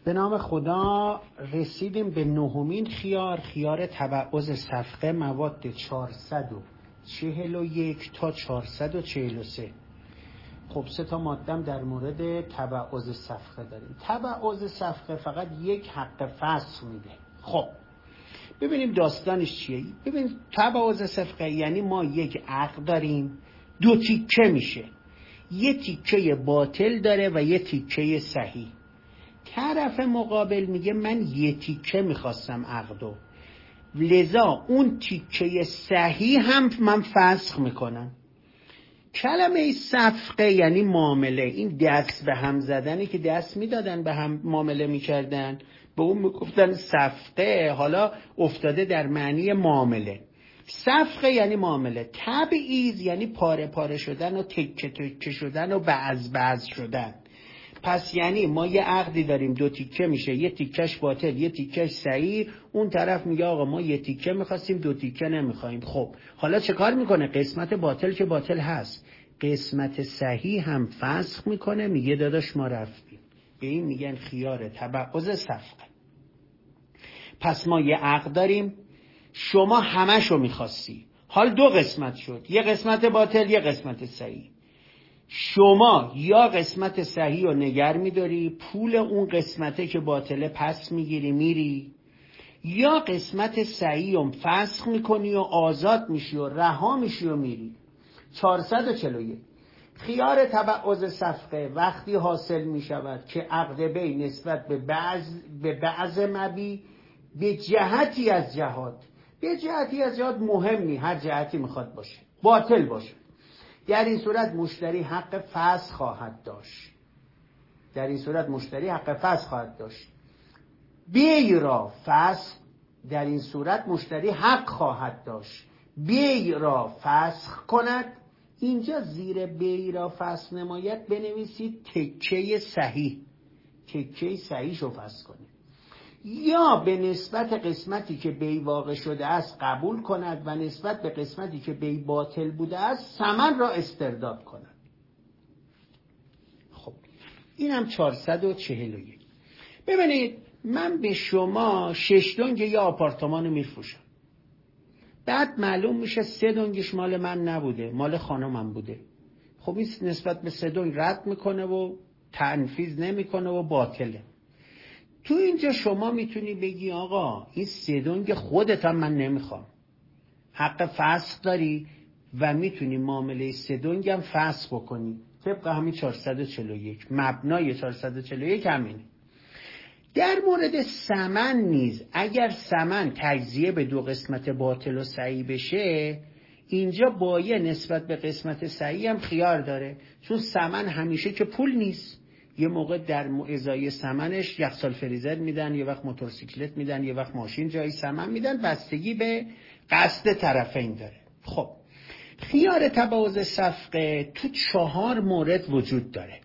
به نام خدا رسیدیم به نهمین خیار تبعض صفقه مواد 441 تا 443. خب 3 تا مادم در مورد تبعض صفقه داریم. تبعض صفقه فقط یک حق فصل میده. خب ببینیم داستانش چیه. ببین تبعض صفقه یعنی ما یک عقد داریم، 2 تیکه میشه، یه تیکه باطل داره و یه تیکه صحیح. طرف مقابل میگه من یه تیکه میخواستم عقدو، لذا اون تیکه صحیح هم من فسخ میکنم. کلمه صفقه یعنی معامله، این دست به هم زدنی که دست میدادن به هم معامله میکردن، به اون میگفتن صفقه، حالا افتاده در معنی معامله. صفقه یعنی معامله. تبعیض یعنی پاره پاره شدن و تکه تکه شدن و بعض شدن. پس یعنی ما یه عقدی داریم، 2 تیکه میشه، یه تیکش باطل یه تیکش صحیح. اون طرف میگه آقا ما یه تیکه میخواستیم 2 تیکه نمیخوایم. خب حالا چه کار میکنه؟ قسمت باطل که باطل هست، قسمت صحیح هم فسخ میکنه، میگه داداش ما رفتیم. به این میگن خیار تبعض صفقه. پس ما یه عقد داریم، شما همشو میخواستی، حال 2 قسمت شد، یه قسمت باطل یه قسمت صحیح. شما یا قسمت صحیح رو نگر میداری، پول اون قسمته که باطله پس میگیری میری، یا قسمت صحیح رو فسخ میکنی و آزاد میشی و رها میشی و میری. 441 خیار تبعض صفقه وقتی حاصل میشود که عقد بی نسبت به بعض مبی به جهتی از جهات مهم نی، هر جهتی میخواد باشه، باطل باشه، در این صورت مشتری حق فسخ خواهد داشت. بی را فسخ، در این صورت مشتری حق خواهد داشت بی را فسخ کند. اینجا زیر بی را فسخ نماید بنویسید تکه صحیح شو فسخ کنید، یا به نسبت قسمتی که بی واقع شده است قبول کند و نسبت به قسمتی که بی باطل بوده است ثمن را استرداد کند. خب اینم 441. ببینید من به شما 6 دنگ یا آپارتمان میفروشم، بعد معلوم میشه 3 دنگش مال من نبوده، مال خانمم بوده. خب این نسبت به 3 دنگ رد میکنه و تنفیذ نمیکنه و باطله. تو اینجا شما میتونی بگی آقا این 3 دنگ خودت هم من نمیخوام، حق فسخ داری و میتونی معامله 3 دنگ هم فسخ بکنی طبق همین 441. مبنای 441 همینه. در مورد ثمن نیز اگر ثمن تجزیه به 2 قسمت باطل و صحیح بشه، اینجا بایع نسبت به قسمت صحیح هم خیار داره، چون ثمن همیشه که پول نیست. یه موقع در ازای ثمنش یخچال فریزر میدن، یه وقت موتورسیکلت میدن، یه وقت ماشین جای ثمن میدن، بستگی به قصد طرفین داره. خب خیار تبعض صفقه تو 4 مورد وجود داره.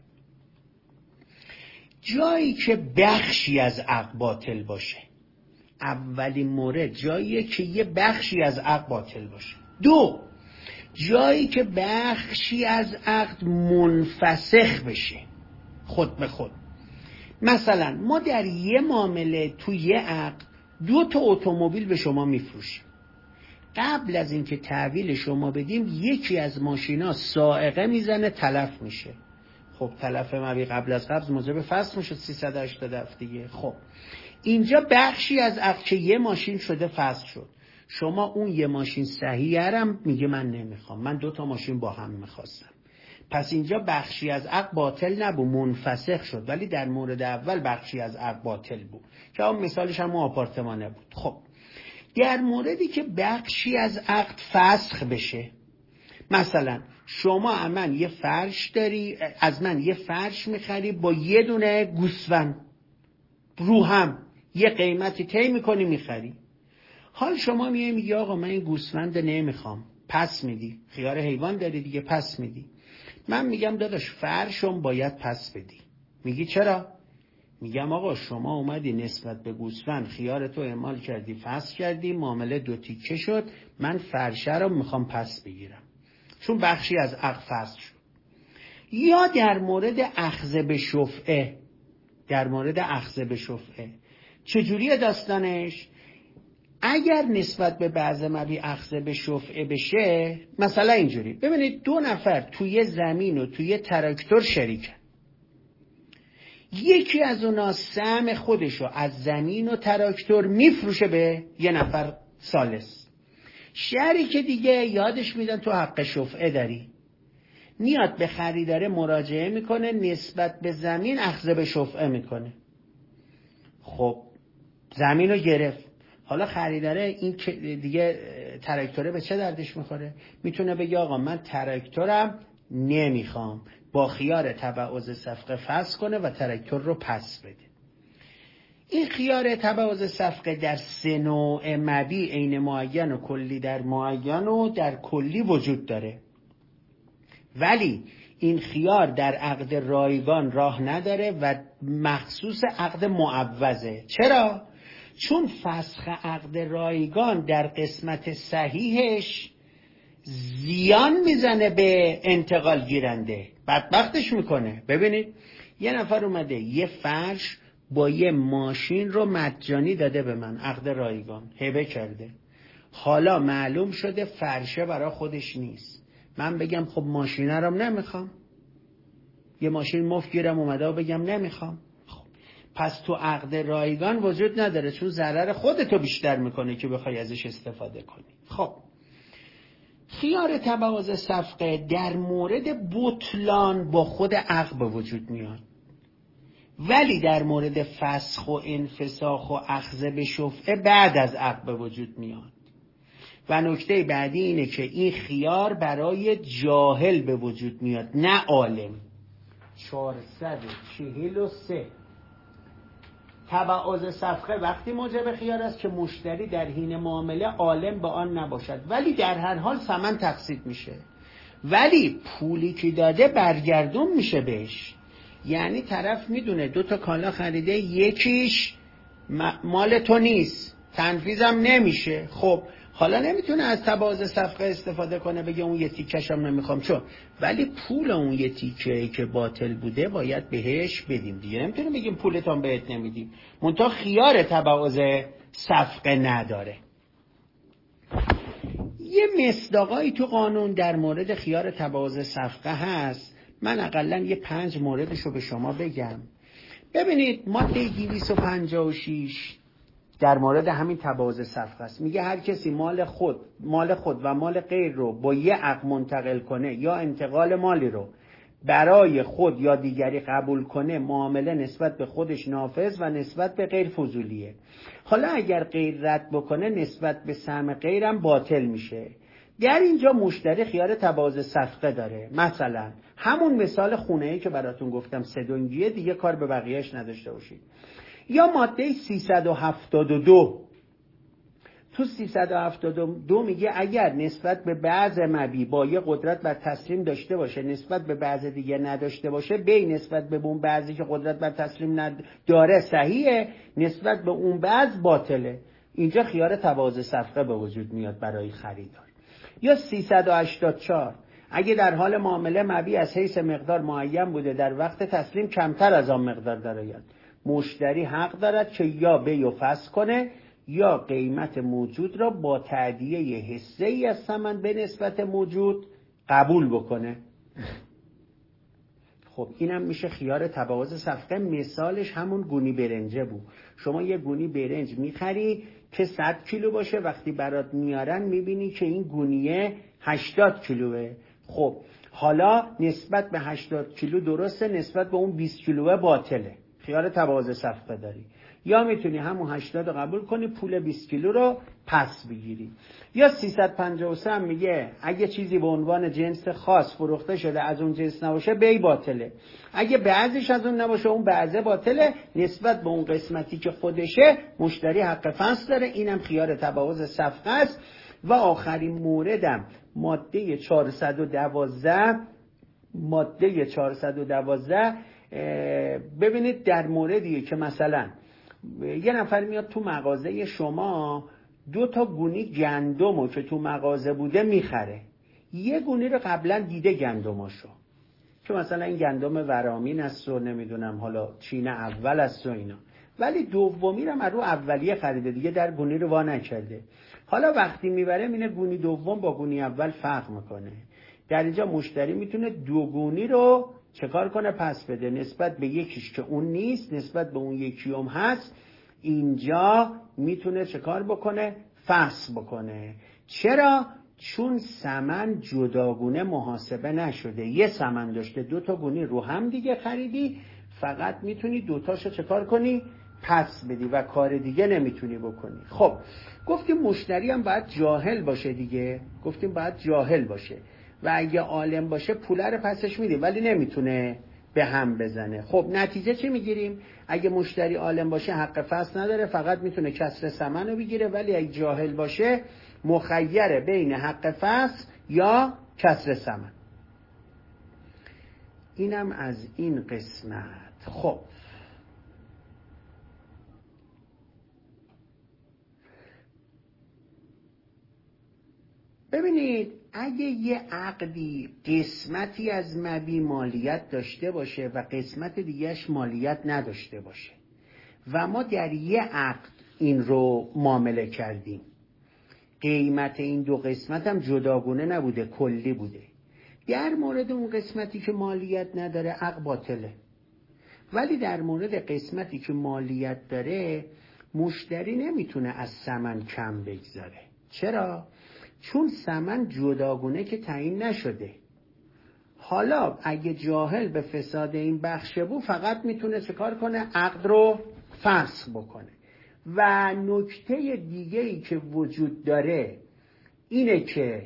جایی که بخشی از عقد باطل باشه، اولین مورد جاییه که یه بخشی از عقد باطل باشه. 2 جایی که بخشی از عقد منفسخ بشه خود به خود. مثلا ما در یه معامله تو یه عقد 2 تا اتومبیل به شما میفروشیم، قبل از اینکه تحویل شما بدیم یکی از ماشینا صاعقه میزنه تلف میشه. خب تلف مبی قبل از قبض موجب فسخ میشه 387 دیگه. خب اینجا بخشی از عقد که یه ماشین شده فسخ شد، شما اون یه ماشین صحیح هم میگه من نمیخوام، من 2 تا ماشین با هم میخواستم. پس اینجا بخشی از عقد باطل نبود، منفسخ شد، ولی در مورد اول بخشی از عقد باطل بود که اون مثالش هم آپارتمانه بود. خب در موردی که بخشی از عقد فسخ بشه، مثلا شما از من یه فرش میخری با یه دونه گوسفند رو هم یه قیمتی طی میکنی میخری، حال شما میگی آقا من این گوسفند نمیخوام، پس میدی، خیار حیوان داری دیگه، پس میدی. من میگم داداش فرشم باید پس بدی. میگی چرا؟ میگم آقا شما اومدی نسبت به گوسفند خیار تو اعمال کردی، فسخ کردی، معامله 2 تیکه شد، من فرشه رو میخوام پس بگیرم چون بخشی از عقد فسخ شد. یا در مورد اخذ به شفعه، در مورد اخذ به شفعه. چجوریه داستانش؟ اگر نسبت به بعض مبی اخذ به شفعه بشه، مثلا اینجوری ببینید 2 نفر توی زمین و توی تراکتور شریکن، یکی از اونا سهم خودشو از زمین و تراکتور میفروشه به یه نفر ثالث، شریک دیگه یادش میدن تو حق شفعه داری، میاد به خریدار مراجعه میکنه، نسبت به زمین اخذ به شفعه میکنه. خب زمین رو گرفت، حالا خریداره این دیگه تراکتوره به چه دردش میخوره؟ میتونه بگه آقا من تراکتورم نمیخوام، با خیار تبعوض صفقه فسخ کنه و تراکتور رو پس بده. این خیار تبعوض صفقه در 3 نوع مبیع عین معین و کلی در معین و در کلی وجود داره، ولی این خیار در عقد رایگان راه نداره و مخصوص عقد معوضه. چرا؟ چون فسخ عقد رایگان در قسمت صحیحش زیان میزنه به انتقال گیرنده، بدبختش میکنه. ببینید یه نفر اومده یه فرش با یه ماشین رو مجانی داده به من، عقد رایگان هبه کرده، حالا معلوم شده فرشه برای خودش نیست، من بگم خب ماشینه رو نمیخوام، یه ماشین مفت گیرم اومده و بگم نمیخوام، خب پس تو عقد رایگان وجود نداره، چون ضرر خودتو بیشتر میکنه که بخوای ازش استفاده کنی. خب خیار تبعوض صفقه در مورد بطلان با خود عقد به وجود میاد، ولی در مورد فسخ و انفساخ و اخذ به شفعه بعد از عقد به وجود میاد. و نکته بعدی اینه که این خیار برای جاهل به وجود میاد، نه عالم. 443 تبعوض صفقه وقتی موجب خیار است که مشتری در حین معامله عالم به آن نباشد، ولی در هر حال ثمن تقسیط میشه، ولی پولی که داده برگردون میشه بهش. یعنی طرف میدونه 2 تا کالا خریده، یکیش مال تو نیست، تنفیذم نمیشه، خب حالا نمیتونه از تبعوض صفقه استفاده کنه بگه اون یه تیکش هم نمیخوام، چون ولی پول اون یه تیکه که باطل بوده باید بهش بدیم دیگه، نمیتونه بگیم پولتون بهت نمیدیم، منتها خیار تبعوض صفقه نداره. یه مصداقایی تو قانون در مورد خیار تبعوض صفقه هست، من اقلا یه 5 موردش رو به شما بگم. ببینید ماده 256 در مورد همین تبعوض صفقه است، میگه هر کسی مال خود و مال غیر رو با یه عقد منتقل کنه یا انتقال مالی رو برای خود یا دیگری قبول کنه، معامله نسبت به خودش نافذ و نسبت به غیر فضولیه. حالا اگر غیر رد بکنه نسبت به سهم غیرم باطل میشه. در اینجا مشتری خیار تبعوض صفقه داره، مثلا همون مثال خونه‌ای که براتون گفتم 3 دنگیه، دیگه کار به بقیهش نداشته باشید. یا ماده 372 تو 372 میگه اگر نسبت به بعض مبی با یه قدرت بر تسلیم داشته باشه، نسبت به بعض دیگه نداشته باشه، بی نسبت به اون بعضی که قدرت بر تسلیم داره صحیحه، نسبت به اون بعض باطله. اینجا خیار تبعوض صفقه به وجود میاد برای خریدار. یا 384 اگه در حال معامله مبی از حیث مقدار معین بوده، در وقت تسلیم کمتر از آن مقدار درآید، مشتری حق دارد که یا بیع فسخ کنه یا قیمت موجود را با تأدیه حصه ای از ثمن به نسبت موجود قبول بکنه. خب اینم میشه خیار تبعوض صفقه. مثالش همون گونی برنجه بود. شما یه گونی برنج میخری که 100 کیلو باشه، وقتی برات میارن میبینی که این گونیه 80 کیلوه. خب حالا نسبت به 80 کیلو درسته، نسبت به اون 20 کیلوه باطله، خیار تبعوض صفقه داری. یا میتونی همون 80 رو قبول کنی، پول 20 کیلو رو پس بگیری. یا 353 هم میگه اگه چیزی به عنوان جنس خاص فروخته شده از اون جنس نباشه بیع باطله، اگه بعضیش از اون نباشه اون بعضه باطله، نسبت به اون قسمتی که خودشه مشتری حق فسخ داره. اینم خیار تبعوض صفقه است. و آخرین موردم ماده 412 ببینید در موردیه که مثلا یه نفر میاد تو مغازه شما 2 تا گونی گندمو که تو مغازه بوده میخره، یه گونی رو قبلا دیده گندماشو، که مثلا این گندم ورامین است و نمیدونم حالا چین اول است و اینا، ولی دومی رو رو اولیه خریده دیگه، در گونی رو وا نکرده. حالا وقتی میبره اینه گونی دوم با گونی اول فرق میکنه. در اینجا مشتری میتونه دو گونی رو چکار کنه؟ پس بده، نسبت به یکیش که اون نیست، نسبت به اون یکیوم هست، اینجا میتونه چکار بکنه؟ فصل بکنه. چرا؟ چون ثمن جداگونه محاسبه نشده، یه ثمن داشته، دو تا گونی رو هم دیگه خریدی، فقط میتونی دوتاشو چکار کنی؟ پس بدی و کار دیگه نمیتونی بکنی. خب گفتیم مشتری هم باید جاهل باشه دیگه، گفتیم باید جاهل باشه و اگه عالم باشه پوله رو پسش میدیم، ولی نمیتونه به هم بزنه. خب نتیجه چی میگیریم؟ اگه مشتری عالم باشه حق فصل نداره، فقط میتونه کسر ثمن رو بگیره، ولی اگه جاهل باشه مخیره بین حق فصل یا کسر ثمن. اینم از این قسمت. خب ببینید، اگه یه عقدی قسمتی از مبی مالیت داشته باشه و قسمت دیگهش مالیت نداشته باشه و ما در یه عقد این رو معامله کردیم، قیمت این دو قسمت هم جداگونه نبوده، کلی بوده، در مورد اون قسمتی که مالیت نداره عقد باطله، ولی در مورد قسمتی که مالیت داره مشتری نمیتونه از ثمن کم بگذاره. چرا؟ چون ثمن جداگونه که تعیین نشده. حالا اگه جاهل به فساد این بخشه بود فقط میتونه چه کار کنه؟ عقد رو فسخ بکنه. و نکته دیگه‌ای که وجود داره اینه که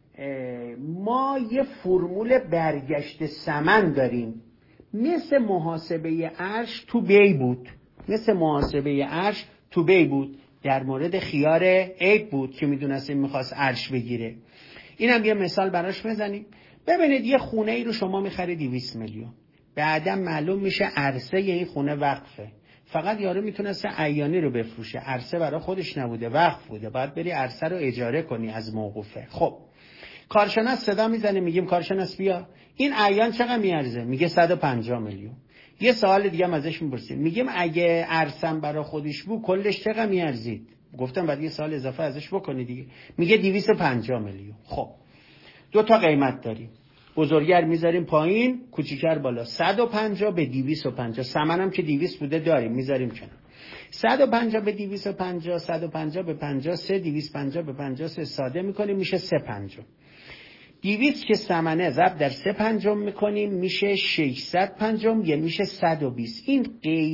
ما یه فرمول برگشت ثمن داریم، مثل محاسبه ارش تو بی بود، مثل محاسبه ارش تو بی بود، در مورد خیار عیب بود که میدونست این میخواست ارش بگیره. اینم یه مثال براش بزنیم. ببینید یه خونه ای رو شما میخری 200 میلیون، بعدم معلوم میشه عرصه این خونه وقفه، فقط یارو میتونست عیانی رو بفروشه، عرصه برای خودش نبوده، وقف بوده، باید بری عرصه رو اجاره کنی از موقوفه. خب کارشناس صدا میزنه، میگیم کارشناس بیا این عیان چقدر میارزه؟ میگه 150 میلیون. یه سوال دیگه هم ازش میپرسیم، میگیم اگه عرصم برای خودش بود کلش چقدر میارزید؟ گفتم بعد یه سوال اضافه ازش بکنی دیگه، میگه 250 میلیون. خب دو تا قیمت داریم، بزرگتر میذاریم پایین، کوچیک‌تر بالا، 150 به 250، ثمنم که 200 بوده داریم میذاریم کنار، 150 به 250، 150 به 53، 250 به 53 ساده میکنیم میشه 350. 200 که ثمنه ضرب در 3/5 میکنیم میشه 650 یا میشه 120. این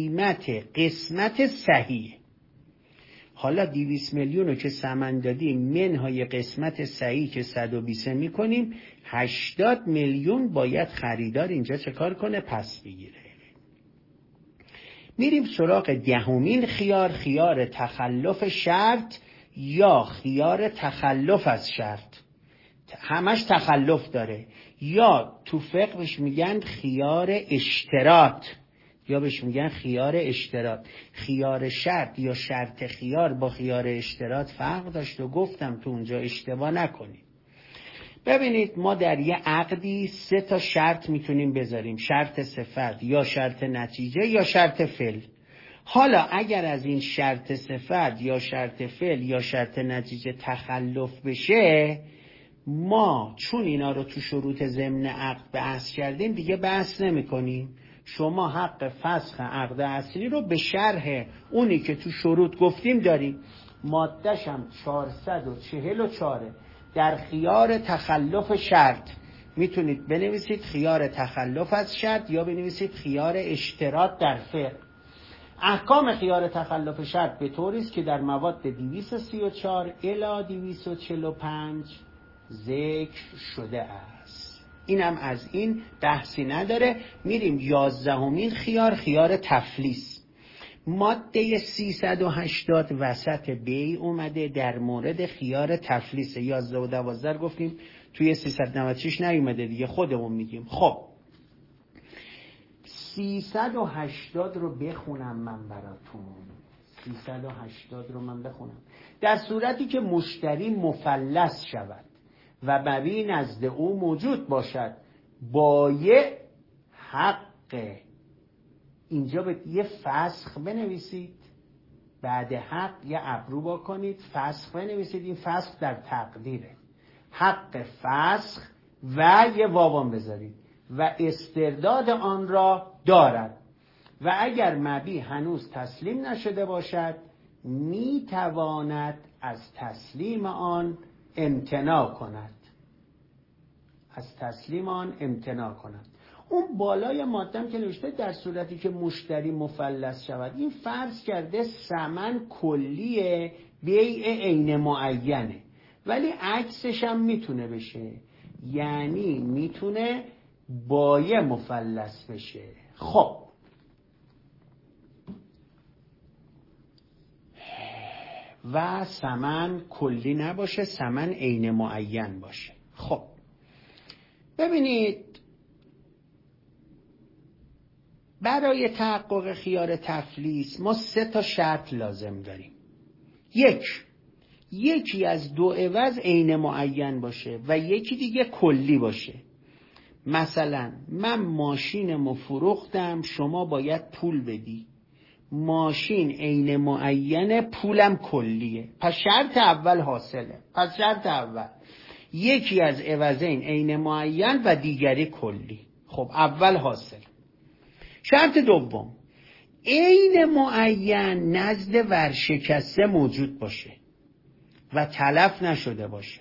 قسمت صحیح. حالا 200 میلیون رو که ثمن دادیم منهای قسمت صحیح که 120 میکنیم، 80 میلیون باید خریدار اینجا چه کار کنه؟ پس بگیره. میریم سراغ دهمین خیار، خیار تخلف شرط یا خیار تخلف از شرط. همش تخلف داره، یا تو فقه بهش میگن خیار اشتراط یا بهش میگن خیار اشتراط. خیار شرط یا شرط خیار با خیار اشتراط فرق داشت و گفتم تو اونجا اشتباه نکنید. ببینید ما در یه عقدی 3 تا شرط میتونیم بذاریم، شرط صفت یا شرط نتیجه یا شرط فعل. حالا اگر از این شرط صفت یا شرط فعل یا شرط نتیجه تخلف بشه، ما چون اینا رو تو شروط ضمن عقد بحث کردیم دیگه بحث نمی کنیم. شما حق فسخ عقد اصلی رو به شرح اونی که تو شروط گفتیم داریم، ماده‌ش هم 444 در خیار تخلف شرط. میتونید بنویسید خیار تخلف از شرط یا بنویسید خیار اشتراط در فقه. احکام خیار تخلف شرط به طوری است که در مواد 234 الی 245 ذکر شده است. اینم از این بحثی نداره. میریم 11مین خیار، خیار تفلیس. ماده 380 وسط بی اومده در مورد خیار تفلیس. 11 و 12 گفتیم، توی 396 نیومده دیگه، خودمون میگیم. خب 380 رو بخونم من براتون. 380 رو من بخونم. در صورتی که مشتری مفلس شود و مبی نزد او موجود باشد، بایع حق، اینجا به یه فسخ بنویسید، بعد حق یه ابرو بکنید، فسخ بنویسید. این فسخ در تقدیره، حق فسخ و یه واوان بذارید و استرداد آن را دارد و اگر مبی هنوز تسلیم نشده باشد میتواند از تسلیم آن امتناع کند. از تسلیم آن امتناع کند. اون بالای مادم که نوشته در صورتی که مشتری مفلس شود، این فرض کرده ثمن کلیه، بیع عین معینه، ولی عکسش هم میتونه بشه، یعنی میتونه بایع مفلس بشه. خب و ثمن کلی نباشه، ثمن عین معین باشه. خب ببینید، برای تحقق خیار تفلیس ما 3 شرط لازم داریم. یکی از 2 عوض عین معین باشه و یکی دیگه کلی باشه. مثلا من ماشینمو فروختم، شما باید پول بدی، ماشین عین معینه، پولم کلیه، پس شرط اول حاصله. پس شرط اول یکی از عوضین عین معین و دیگری کلی. خب اول حاصل. شرط دوم، عین معین نزد ورشکسته موجود باشه و تلف نشده باشه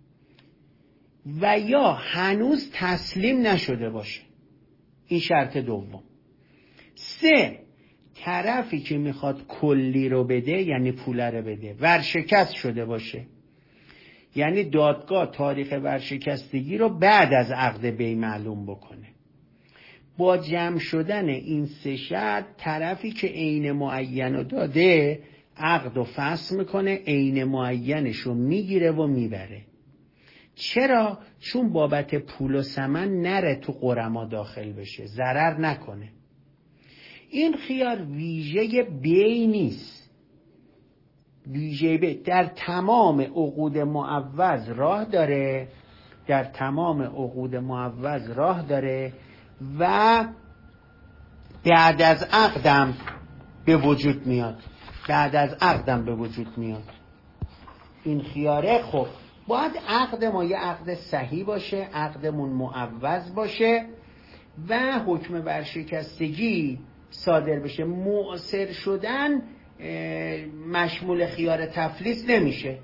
و یا هنوز تسلیم نشده باشه. این شرط دوم. 3، طرفی که میخواد کلی رو بده، یعنی پول رو بده، ورشکست شده باشه، یعنی دادگاه تاریخ ورشکستگی رو بعد از عقد بی معلوم بکنه. با جمع شدن این 3 شرط، طرفی که عین معین رو داده عقد رو فسخ میکنه، عین معینش رو میگیره و میبره. چرا؟ چون بابت پول و ثمن نره تو غرما داخل بشه، ضرر نکنه. این خیار ویژه بی نیست، ویژه بی در تمام عقود معوض راه داره، در تمام عقود معوض راه داره و بعد از عقدم به وجود میاد، بعد از عقدم به وجود میاد این خیاره. خب باید عقد ما یه عقد صحیح باشه، عقدمون معوض باشه و حکم ورشکستگی صادر بشه. مؤثر شدن مشمول خیار تفلیس نمیشه،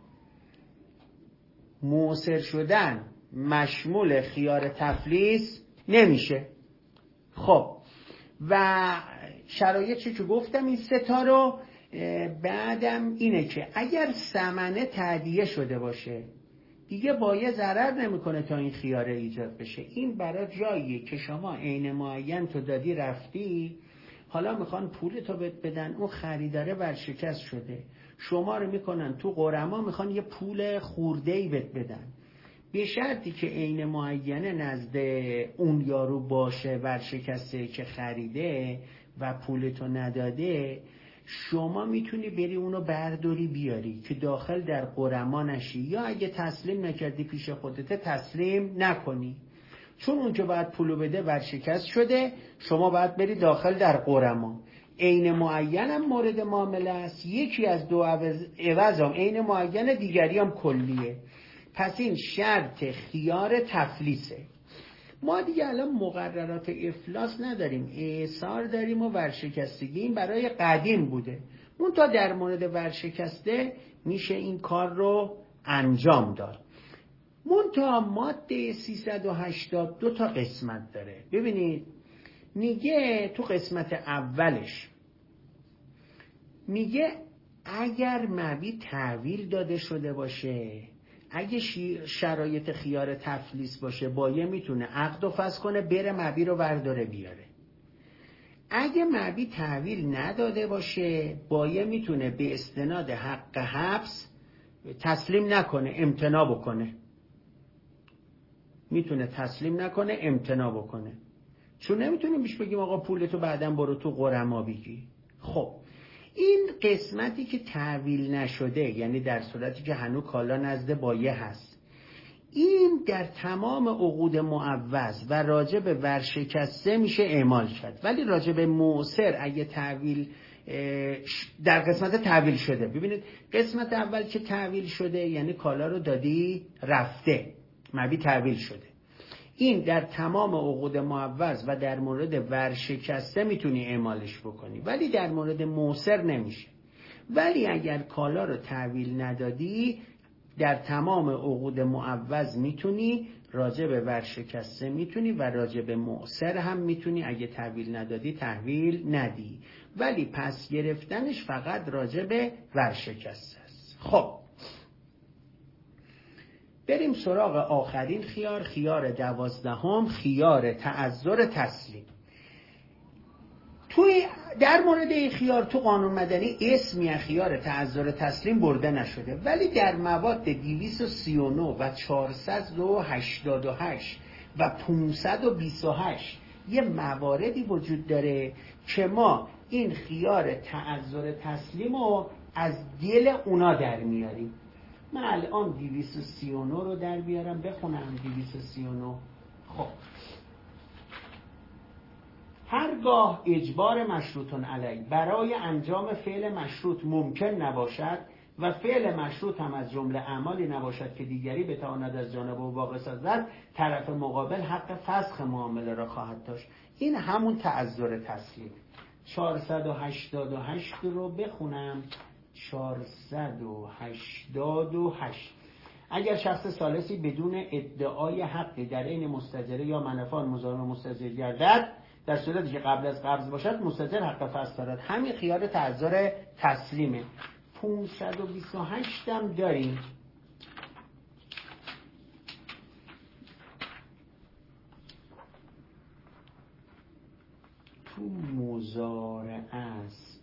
مؤثر شدن مشمول خیار تفلیس نمیشه. خب و شرایطی که گفتم این 3 رو، بعدم اینه که اگر ثمنه تادیه شده باشه دیگه بایع ضرر نمیکنه تا این خیاره ایجاد بشه. این برای جاییه که شما عین معین تو دادی رفتی، حالا میخوان پول تو بدن، اون خریداره ورشکست شده، شما رو میکنن تو غرما، میخوان یه پول خورده‌ای بدن، به شرطی که عین معینه نزد اون یارو باشه ورشکسته که خریده و پولتو نداده، شما میتونی بری اونو برداری بیاری که داخل در غرما نشی، یا اگه تسلیم نکردی پیش خودت تسلیم نکنی، چون اون که باید پولو بده ورشکست شده، شما باید بری داخل در غرما. عین معین هم مورد معامله است، یکی از 2 عوض هم عین معین، دیگری هم کلیه. پس این شرط خیار تفلیسه. ما دیگه الان مقررات افلاس نداریم، اعصار داریم و ورشکستگی. این برای قدیم بوده، اون تا در مورد ورشکسته میشه این کار رو انجام داد. منتها ماده 382 تا قسمت داره. ببینید میگه تو قسمت اولش میگه اگر مبی تحویل داده شده باشه، اگه شرایط خیار تفلیس باشه، بایع میتونه عقد و فسخ کنه، بره مبی رو برداره بیاره. اگه مبی تحویل نداده باشه، بایع میتونه به استناد حق حبس تسلیم نکنه، امتناع بکنه. میتونه تسلیم نکنه، امتناع بکنه، چون نمیتونیم بیش بگیم آقا پولتو بعداً برو تو غرما بگی. خب این قسمتی که تحویل نشده، یعنی در صورتی که هنوز کالا نزد بایع هست، این در تمام عقود معوض و راجع به ورشکسته میشه اعمال کرد، ولی راجع به معسر اگه تحویل در قسمت تحویل شده، ببینید قسمت اول که تحویل شده یعنی کالا رو دادی رفته، مبی تحویل شده. این در تمام عقود معوض و در مورد ورشکسته میتونی اعمالش بکنی، ولی در مورد معسر نمیشه. ولی اگر کالا رو تحویل ندادی در تمام عقود معوض میتونی، راجع به ورشکسته میتونی و راجع به معسر هم میتونی. اگه تحویل ندادی تحویل ندی، ولی پس گرفتنش فقط راجع به ورشکسته است. خب بریم سراغ آخرین خیار، خیار 12، خیار تعذر تسلیم. در مورد این خیار تو قانون مدنی اسمی خیار تعذر تسلیم برده نشده، ولی در مواد 239 و 488 و 528 یه مواردی وجود داره که ما این خیار تعذر تسلیم رو از دل اونا در میاریم. من الان 239 رو در بیارم بخونم. 239 خب هرگاه اجبار مشروطن علیه برای انجام فعل مشروط ممکن نباشد و فعل مشروط هم از جمله اعمالی نباشد که دیگری بتواند از جانب او واقع سازد، طرف مقابل حق فسخ معامله را خواهد داشت. این همون تعذر تسلیم. 488 رو بخونم. 488 اگر شخص ثالثی بدون ادعای حقی در این مستاجره یا منفعه مزاحم مستاجر گردد، در صورتی که قبل از قبض باشد مستاجر حق فسخ دارد. همین خیار تعذر تسلیمه. 528 هم داریم. تو مضارعه است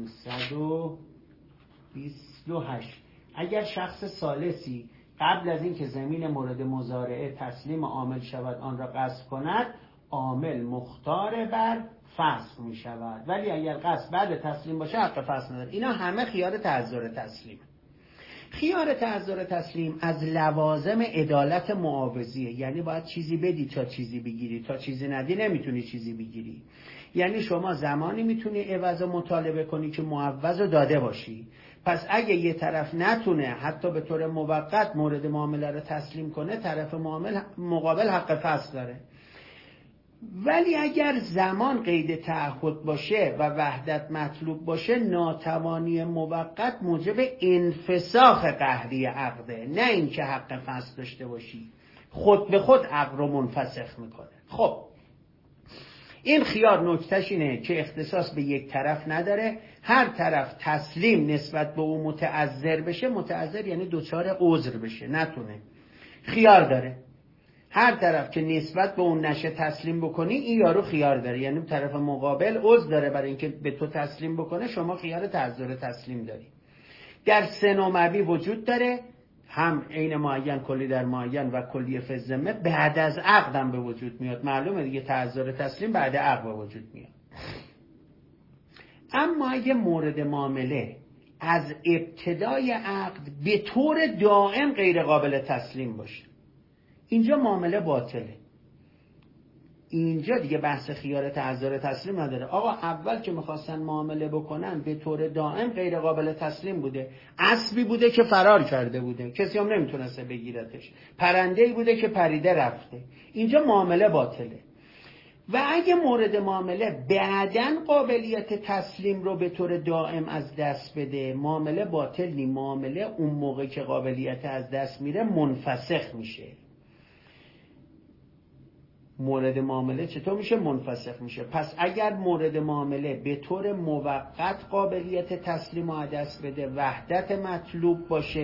528 اگر شخص ثالثی قبل از این که زمین مورد مضارعه تسلیم عامل شود آن را غصب کند، عامل مختار بر فسخ می شود، ولی اگر غصب بعد تسلیم باشه حق فسخ نداره. اینا همه خیار تعذر تسلیم. خیار تعذر تسلیم از لوازم عدالت معاوضیه، یعنی باید چیزی بدی تا چیزی بگیری، تا چیزی ندی نمیتونی چیزی بگیری. یعنی شما زمانی میتونی عوض مطالبه کنی که معوض رو داده باشی. پس اگه یه طرف نتونه حتی به طور موقت مورد معامله رو تسلیم کنه، طرف مقابل حق فسخ داره. ولی اگر زمان قید تعهد باشه و وحدت مطلوب باشه، ناتوانی موقت موجب انفساخ قهری عقده، نه اینکه حق فسخ داشته باشی. خود به خود عقد رو منفسخ میکنه. خب این خیار نکتهش اینه که اختصاص به یک طرف نداره. هر طرف تسلیم نسبت به او متعذر بشه، متعذر یعنی دوچار عذر بشه، نتونه، خیار داره. هر طرف که نسبت به اون نشه تسلیم بکنی، این یارو خیار داره، یعنی طرف مقابل عذر داره برای اینکه به تو تسلیم بکنه، شما خیار تعذر تسلیم داری. در سن و مبی وجود داره، هم عین معین کلی در معین و کلی فی الذمه بعد از عقدم به وجود میاد. معلومه دیگه تعذر تسلیم بعد عقد به وجود میاد. اما اگه مورد معامله از ابتدای عقد به طور دائم غیر قابل تسلیم باشه، اینجا معامله باطله. اینجا دیگه بحث خیار تعذر تسلیم نداره. آقا اول که میخواستن معامله بکنن به طور دائم غیر قابل تسلیم بوده، اسبی بوده که فرار کرده بوده، کسی هم نمیتونسته بگیرتش، پرنده‌ای بوده که پریده رفته. اینجا معامله باطله. و اگه مورد معامله بعداً قابلیت تسلیم رو به طور دائم از دست بده، معامله باطل نی. معامله اون موقع که قابلیت از دست میره منفسخ میشه. مورد معامله چطور میشه؟ منفسخ میشه. پس اگر مورد معامله به طور موقت قابلیت تسلیم رو دست بده، وحدت مطلوب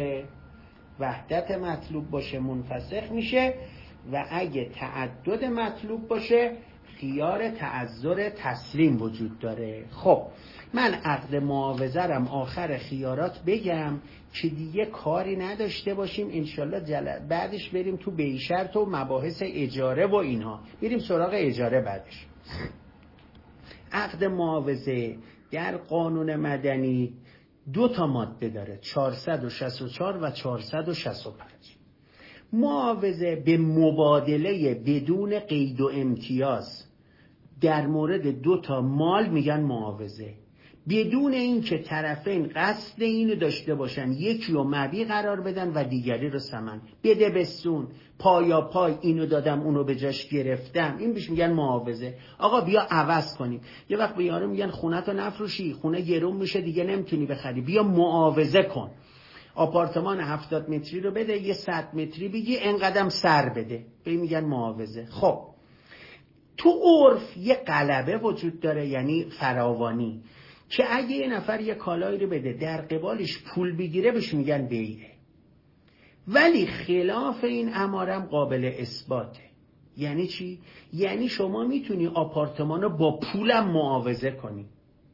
باشه منفسخ میشه. و اگه تعدد مطلوب باشه خیار تعذر تسلیم وجود داره. خب من عقد معاوضه‌رم آخر خیارات بگم که دیگه کاری نداشته باشیم. انشالله بعدش بریم تو بیشرط و مباحث اجاره و اینها. بریم سراغ اجاره بعدش. عقد معاوضه در قانون مدنی 2 ماده داره، 464 و 465. معاوضه به مبادله بدون قید و امتیاز در مورد 2 تا مال میگن معاوضه، بدون اینکه طرفین قصد اینو داشته باشن یکی رو مبیع قرار بدن و دیگری رو ثمن. بده بستون، پایا پای، اینو دادم اونو به جاش گرفتم، این بهش میگن معاوضه. آقا بیا عوض کنیم. یه وقت به یارو میگن خونه تو نفروشی، خونه گرون میشه دیگه نمیتونی بخری، بیا معاوضه کن، آپارتمان 70 متری رو بده، یه 100 متری بگی انقدرم سر بده، به این میگن معاوضه. خب تو عرف یه غلبه وجود داره، یعنی فراوانی، که اگه یه نفر یه کالایی رو بده در قبالش پول بگیره بهش میگن بیعه. ولی خلاف این امارم قابل اثباته. یعنی چی؟ یعنی شما میتونی آپارتمان رو با پولم معاوضه کنی،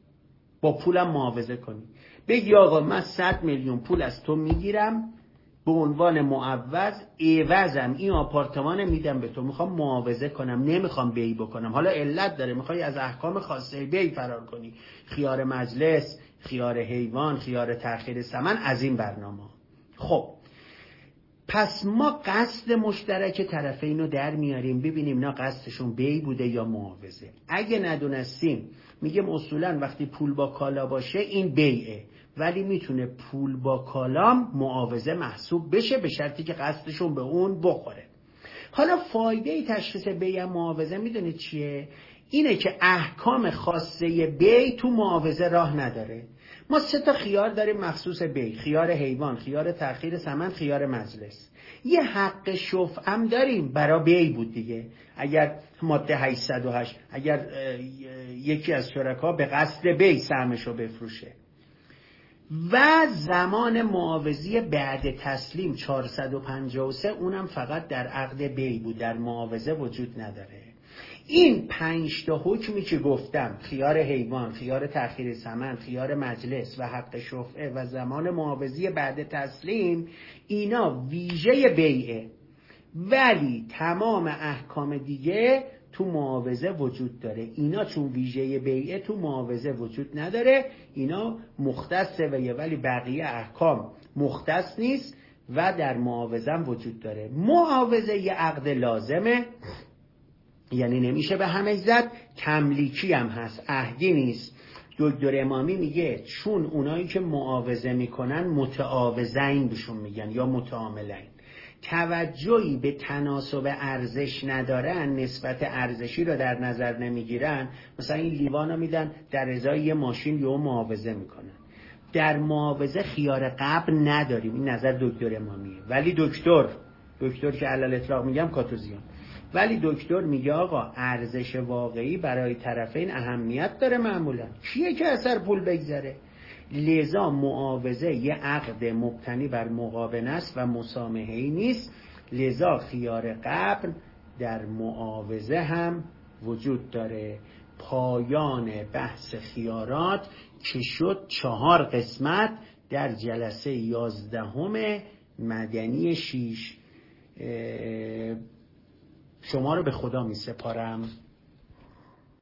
بگی آقا من 100 میلیون پول از تو میگیرم به عنوان معوض، عوضم این آپارتمان میدم به تو، میخوام معاوضه کنم، نمیخوام بیع بکنم. حالا علت داره، میخوای از احکام خاصه بیع فرار کنی، خیار مجلس، خیار حیوان، خیار تأخیر ثمن، از این برنامه. خب پس ما قصد مشترک طرفین رو در میاریم، ببینیم اینا قصدشون بیع بوده یا معاوضه. اگه ندونستیم میگیم اصولا وقتی پول با کالا باشه این بیعه، ولی میتونه پول با کالام معاوضه محسوب بشه به شرطی که قصدشون به اون بخوره. حالا فایده تشخیص بیع معاوضه میدونید چیه؟ اینه که احکام خاصه بیع تو معاوضه راه نداره. ما 3 تا خیار داریم مخصوص بیع: خیار حیوان، خیار تأخیر ثمن، خیار مجلس. یه حق شفعم داریم، برای بیع بود دیگه. اگر ماده 808 اگر یکی از شرکا به قصد بیع سهمشو بفروشه، و زمان معاوضی بعد تسلیم 453 اونم فقط در عقد بیع بود، در معاوضه وجود نداره. این 5 تا حکمی که گفتم، خیار حیوان، خیار تأخیر ثمن، خیار مجلس و حق شفعه و زمان معاوضی بعد تسلیم، اینا ویژه بیعه، ولی تمام احکام دیگه تو معاوضه وجود داره. اینا چون ویژه بیعه تو معاوضه وجود نداره، اینا مختصه ولی بقیه احکام مختص نیست و در معاوضه هم وجود داره. معاوضه یه عقد لازمه، یعنی نمیشه به همه زد، تملیکی هم هست، عهدی نیست. دکتر امامی میگه چون اونایی که معاوضه میکنن متعاوضین بهشون میگن یا متعاملین، توجهی به تناسب ارزش ندارن، نسبت ارزشی رو در نظر نمیگیرن. مثلا این لیوانو میدن در ازای یه ماشین یا معاوضه میکنن. در معاوضه خیار قبل نداریم، این نظر دکتر امامیه. ولی دکتر که علل اطلاق میگم کاتوزیان، ولی دکتر میگه آقا ارزش واقعی برای طرفین اهمیت داره. معمولا کیه که اثر پول بگذره؟ لذا معاوضه یه عقد مبتنی بر مقابله است و مسامحه‌ای نیست. لذا خیار قبل در معاوضه هم وجود داره. پایان بحث خیارات که شد 4 قسمت در جلسه 11 مدنی 6. شما رو به خدا می سپارم.